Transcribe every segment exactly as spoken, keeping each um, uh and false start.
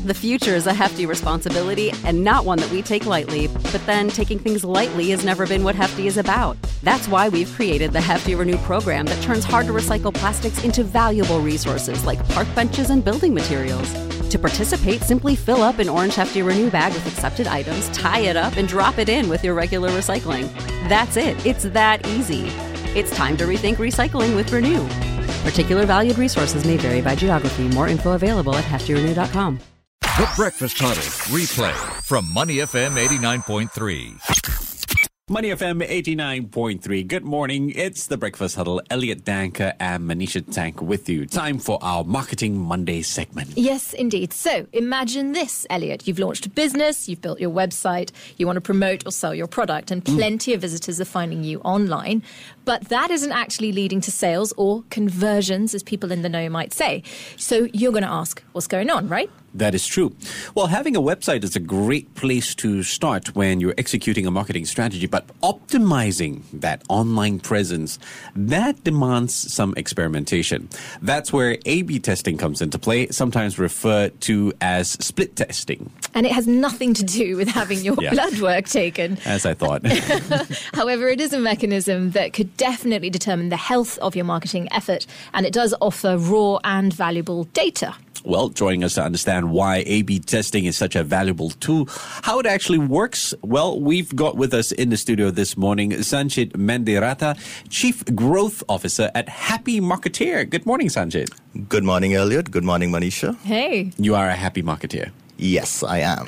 The future is a hefty responsibility and not one that we take lightly. But then taking things lightly has never been what Hefty is about. That's why we've created the Hefty Renew program that turns hard-to-recycle plastics into valuable resources like park benches and building materials. To participate, simply fill up an orange Hefty Renew bag with accepted items, tie it up, and drop it in with your regular recycling. That's it. It's that easy. It's time to rethink recycling with Renew. Particular valued resources may vary by geography. More info available at hefty renew dot com. The Breakfast Huddle replay from Money F M eighty-nine point three. Money F M eighty-nine point three. Good morning. It's the Breakfast Huddle. Elliot Danker and Manisha Tank with you. Time for our Marketing Monday segment. Yes, indeed. So imagine this, Elliot. You've launched a business, you've built your website, you want to promote or sell your product, and plenty mm. of visitors are finding you online. But that isn't actually leading to sales or conversions, as people in the know might say. So you're going to ask, what's going on, right? That is true. Well, having a website is a great place to start when you're executing a marketing strategy, but optimizing that online presence, that demands some experimentation. That's where A B testing comes into play, sometimes referred to as split testing. And it has nothing to do with having your yeah. blood work taken. As I thought. However, it is a mechanism that could definitely determine the health of your marketing effort, and it does offer raw and valuable data. Well, joining us to understand why A B testing is such a valuable tool, how it actually works, well, we've got with us in the studio this morning Sanchit Mandirata, Chief Growth Officer at Happy Marketeer. Good morning, Sanchit. Good morning, Elliot. Good morning, Manisha. Hey. You are a happy marketeer. Yes, I am.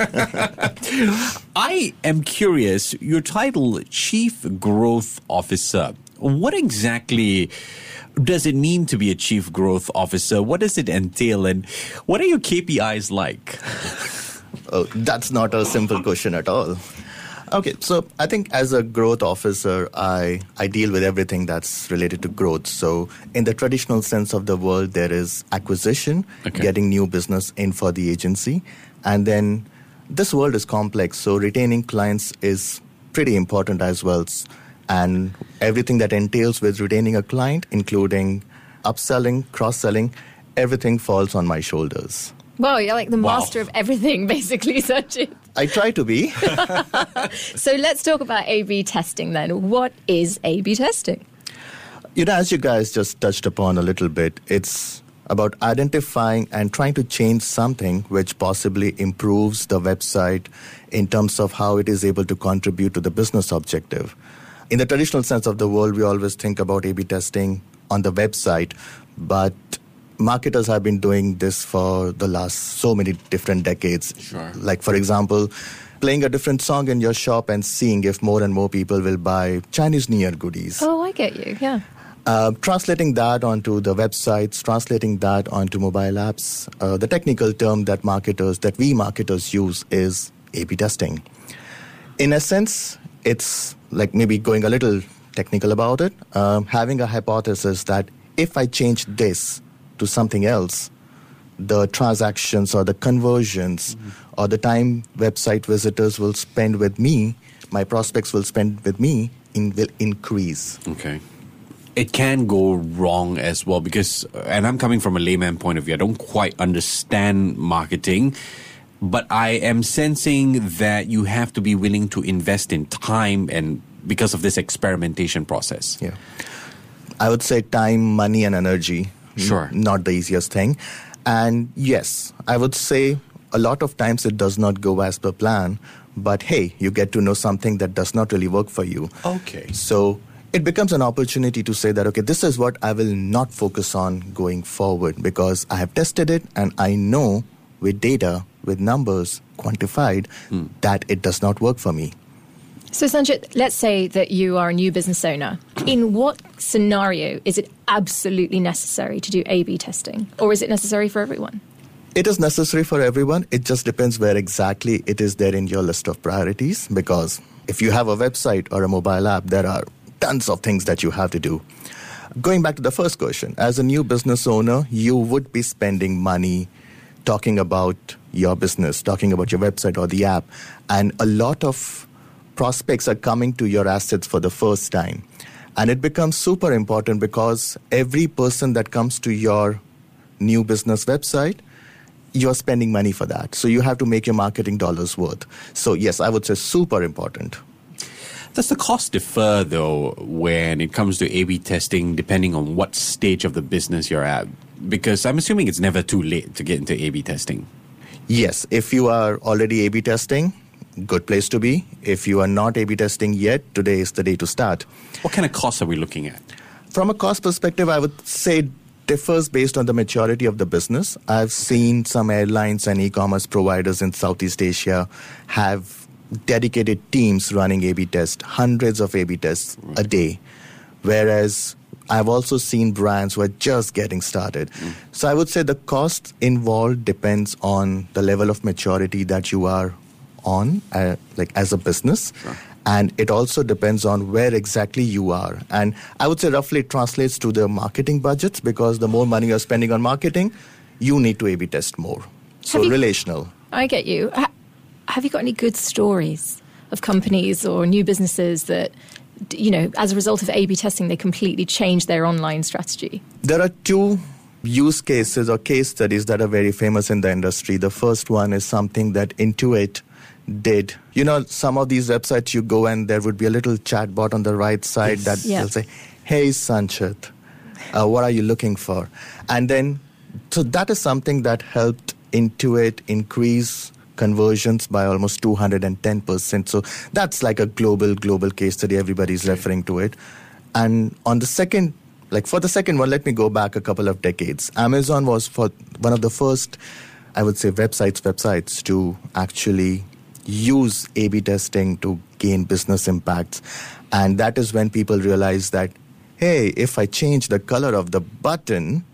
I am curious, your title, Chief Growth Officer, what exactly does it mean to be a Chief Growth Officer? What does it entail, and what are your K P Is like? Oh, that's not a simple question at all. Okay, so I think as a growth officer, I, I deal with everything that's related to growth. So in the traditional sense of the word, there is acquisition, okay. getting new business in for the agency. And then this world is complex, so retaining clients is pretty important as well. And everything that entails with retaining a client, including upselling, cross-selling, everything falls on my shoulders. Wow, you're like the wow. master of everything, basically, Sanchit. I try to be. So let's talk about A B testing then. What is A B testing? You know, as you guys just touched upon a little bit, it's about identifying and trying to change something which possibly improves the website in terms of how it is able to contribute to the business objective. In the traditional sense of the world, we always think about A B testing on the website, but marketers have been doing this for the last so many different decades. Sure. Like, for example, playing a different song in your shop and seeing if more and more people will buy Chinese New Year goodies. Oh, I get you, yeah. Uh, translating that onto the websites, translating that onto mobile apps. Uh, the technical term that marketers, that we marketers use is A B testing. In essence, it's like maybe going a little technical about it, um, having a hypothesis that if I change this to something else, the transactions or the conversions mm-hmm. or the time website visitors will spend with me, my prospects will spend with me, in, will increase. Okay. It can go wrong as well because, and I'm coming from a layman point of view, I don't quite understand marketing, but I am sensing that you have to be willing to invest in time and because of this experimentation process. Yeah. I would say time, money, and energy. Sure. N- not the easiest thing. And yes, I would say a lot of times it does not go as per plan, but hey, you get to know something that does not really work for you. Okay. So it becomes an opportunity to say that, okay, this is what I will not focus on going forward because I have tested it and I know with data, with numbers, quantified, hmm. that it does not work for me. So, Sanchit, let's say that you are a new business owner. In what scenario is it absolutely necessary to do A B testing? Or is it necessary for everyone? It is necessary for everyone. It just depends where exactly it is there in your list of priorities. Because if you have a website or a mobile app, there are tons of things that you have to do. Going back to the first question, as a new business owner, you would be spending money talking about your business, talking about your website or the app. And a lot of prospects are coming to your assets for the first time. And it becomes super important because every person that comes to your new business website you're spending money for that. So you have to make your marketing dollars worth. So yes, I would say super important. Does the cost differ, though, when it comes to A B testing, depending on what stage of the business you're at? Because I'm assuming it's never too late to get into A B testing. Yes, if you are already A B testing, good place to be. If you are not A B testing yet, today is the day to start. What kind of costs are we looking at? From a cost perspective, I would say it differs based on the maturity of the business. I've seen some airlines and e-commerce providers in Southeast Asia have dedicated teams running A B tests, hundreds of A B tests mm. a day. Whereas I've also seen brands who are just getting started. Mm. So I would say the cost involved depends on the level of maturity that you are on, uh, like as a business. Sure. And it also depends on where exactly you are. And I would say roughly it translates to the marketing budgets, because the more money you're spending on marketing, you need to A B test more. So you, relational. I get you. Have you got any good stories of companies or new businesses that, you know, as a result of A B testing, they completely changed their online strategy? There are two use cases or case studies that are very famous in the industry. The first one is something that Intuit did. You know, some of these websites you go and there would be a little chat bot on the right side yes. that yeah. will say, hey, Sanchit, uh, what are you looking for? And then, so that is something that helped Intuit increase conversions by almost two hundred ten percent. So that's like a global, global case study. Everybody's okay. referring to it. And on the second, like for the second one, let me go back a couple of decades. Amazon was for one of the first, I would say, websites, websites to actually use A B testing to gain business impacts. And that is when people realized that, hey, if I change the color of the button,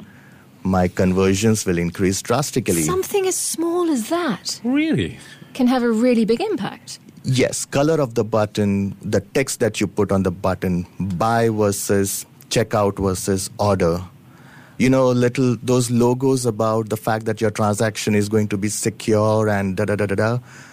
my conversions will increase drastically. Something as small as that. Really? Can have a really big impact. Yes, color of the button, the text that you put on the button, buy versus checkout versus order. You know, little those logos about the fact that your transaction is going to be secure and da da da da da.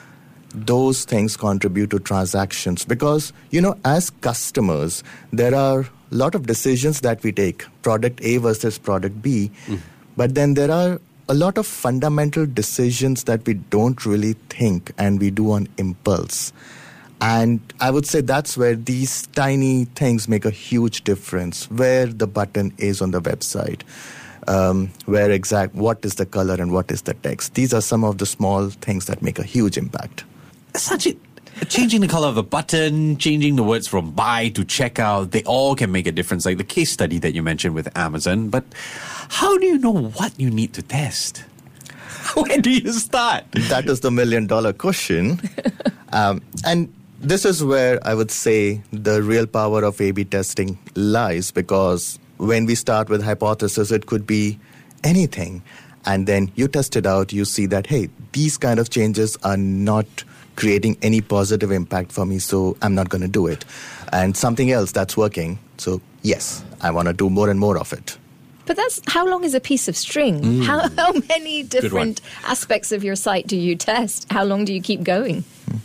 Those things contribute to transactions because, you know, as customers, there are a lot of decisions that we take, product A versus product B. Mm. But then there are a lot of fundamental decisions that we don't really think and we do on impulse. And I would say that's where these tiny things make a huge difference, where the button is on the website, um, where exact, what is the color and what is the text. These are some of the small things that make a huge impact. Such it. Changing the color of a button, changing the words from buy to checkout, they all can make a difference, like the case study that you mentioned with Amazon. But how do you know what you need to test? Where do you start? That is the million dollar question. um, and this is where I would say the real power of A B testing lies, because when we start with hypothesis, it could be anything. And then you test it out, you see that, hey, these kind of changes are not creating any positive impact for me, so I'm not going to do it. And something else that's working, so yes, I want to do more and more of it. But that's, how long is a piece of string? Mm. How, how many different aspects of your site do you test? How long do you keep going?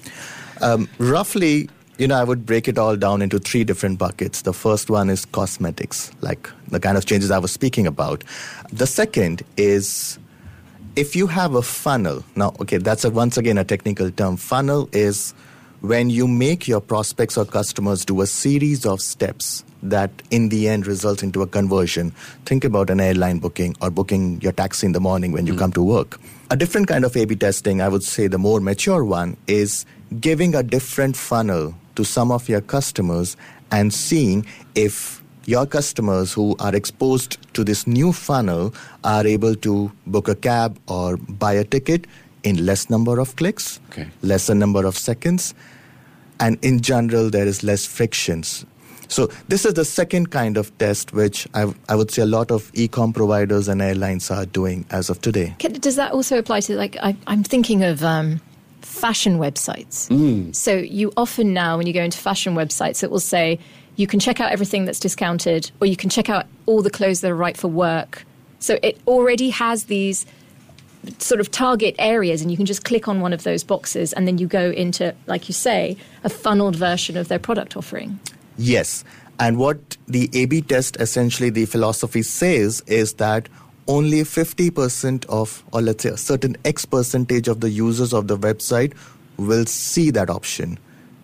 Um, roughly, you know, I would break it all down into three different buckets. The first one is cosmetics, like the kind of changes I was speaking about. The second is, if you have a funnel, now, okay, that's a, once again a technical term. Funnel is when you make your prospects or customers do a series of steps that in the end result into a conversion. Think about an airline booking or booking your taxi in the morning when you mm. come to work. A different kind of A B testing, I would say the more mature one, is giving a different funnel to some of your customers and seeing if your customers who are exposed to this new funnel are able to book a cab or buy a ticket in less number of clicks, okay. lesser number of seconds, and in general, there is less frictions. So this is the second kind of test which I, I would say a lot of e-com providers and airlines are doing as of today. Does that also apply to, like, I, I'm thinking of um, fashion websites. Mm. So you often now, when you go into fashion websites, it will say, you can check out everything that's discounted, or you can check out all the clothes that are right for work. So it already has these sort of target areas, and you can just click on one of those boxes, and then you go into, like you say, a funneled version of their product offering. Yes. And what the A B test, essentially the philosophy says, is that only fifty percent of, or let's say a certain X percentage of the users of the website will see that option.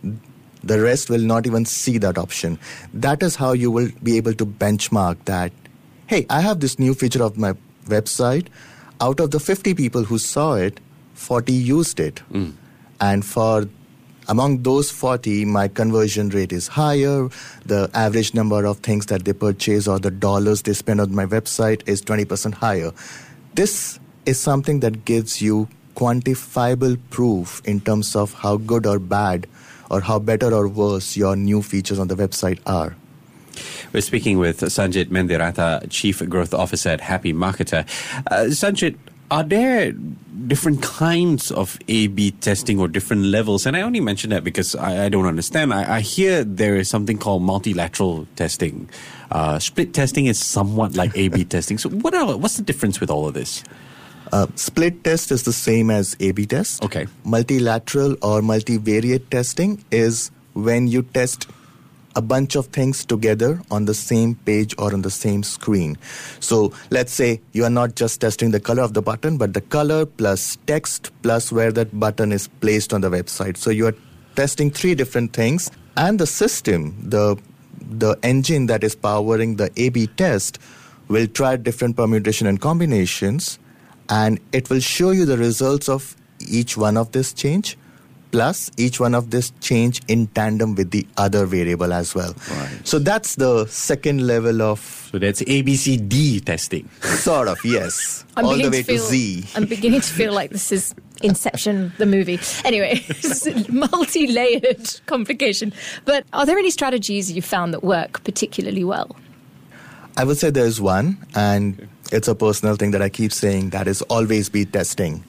The rest will not even see that option. That is how you will be able to benchmark that, hey, I have this new feature of my website. Out of the fifty people who saw it, forty used it. Mm. And for among those forty, my conversion rate is higher. The average number of things that they purchase or the dollars they spend on my website is twenty percent higher. This is something that gives you quantifiable proof in terms of how good or bad or how better or worse your new features on the website are. We're speaking with Sanjit Mendiratha, Chief Growth Officer at Happy Marketer. Uh, Sanjit, are there different kinds of A B testing or different levels? And I only mention that because I, I don't understand. I, I hear there is something called multilateral testing. Uh, split testing is somewhat like A B testing. So what are, what's the difference with all of this? Uh, split test is the same as A B test. Okay. Multilateral or multivariate testing is when you test a bunch of things together on the same page or on the same screen. So let's say you are not just testing the color of the button, but the color plus text plus where that button is placed on the website. So you are testing three different things, and the system, the the engine that is powering the A B test will try different permutation and combinations, and it will show you the results of each one of this change, plus each one of this change in tandem with the other variable as well. Right. So that's the second level of... So that's A B C D testing. Sort of, yes. I'm all the way to, feel, to Z. I'm beginning to feel like this is Inception, the movie. Anyway, multi-layered complication. But are there any strategies you found that work particularly well? I would say there's one, and it's a personal thing that I keep saying, that is always be testing.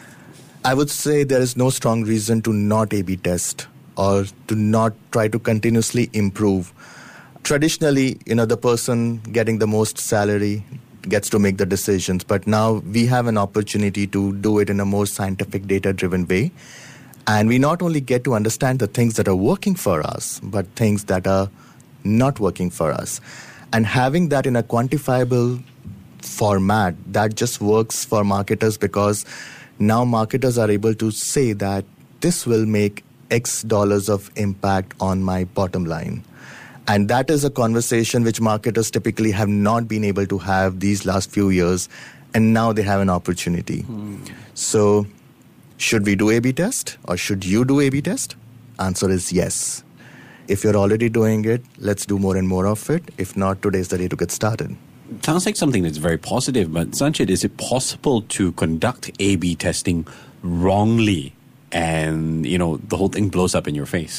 I would say there is no strong reason to not A B test or to not try to continuously improve. Traditionally, you know, the person getting the most salary gets to make the decisions, but now we have an opportunity to do it in a more scientific, data-driven way. And we not only get to understand the things that are working for us, but things that are not working for us. And having that in a quantifiable format, that just works for marketers, because now marketers are able to say that this will make X dollars of impact on my bottom line. And that is a conversation which marketers typically have not been able to have these last few years, and now they have an opportunity. Hmm. So should we do A B test, or should you do A B test? Answer is yes. If you're already doing it, let's do more and more of it. If not, today's the day to get started. Sounds like something that's very positive, but Sanjit, is it possible to conduct A B testing wrongly and, you know, the whole thing blows up in your face?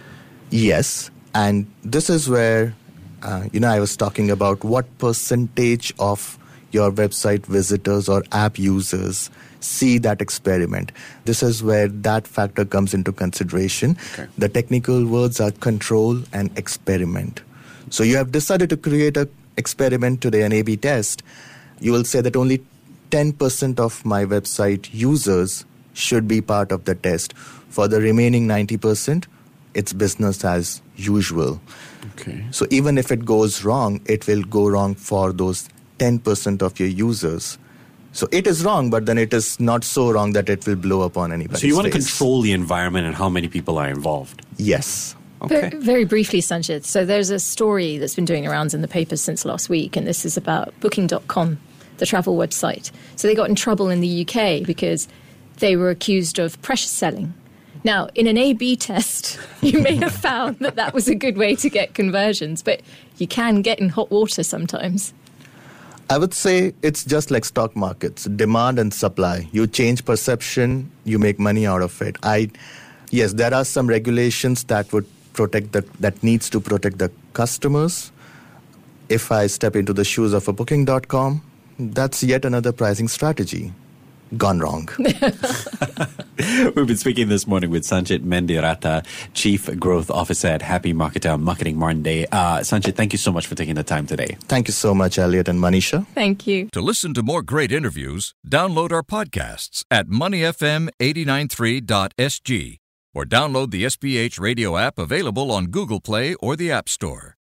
Yes, and this is where, uh, you know, I was talking about what percentage of your website visitors or app users see that experiment. This is where that factor comes into consideration. Okay. The technical words are control and experiment. So you have decided to create an experiment today, an A B test. You will say that only ten percent of my website users should be part of the test. For the remaining ninety percent, it's business as usual. Okay. So even if it goes wrong, it will go wrong for those ten percent of your users. So it is wrong, but then it is not so wrong that it will blow up on anybody's So you want face. to control the environment and how many people are involved? Yes. Okay. Very, very briefly, Sanjit. So there's a story that's been doing rounds in the papers since last week, and this is about booking dot com, the travel website. So they got in trouble in the U K because they were accused of pressure selling. Now, in an A B test, you may have found that that was a good way to get conversions, but you can get in hot water sometimes. I would say it's just like stock markets, demand and supply. You change perception, you make money out of it. I, yes, there are some regulations that would protect the, that needs to protect the customers. If I step into the shoes of a booking dot com, that's yet another pricing strategy gone wrong. We've been speaking this morning with Sanjit Mendiratha, Chief Growth Officer at Happy Marketer Marketing Monday. Uh, Sanjit, thank you so much for taking the time today. Thank you so much, Elliot and Manisha. Thank you. To listen to more great interviews, download our podcasts at money f m eight nine three dot s g or download the S B H radio app available on Google Play or the App Store.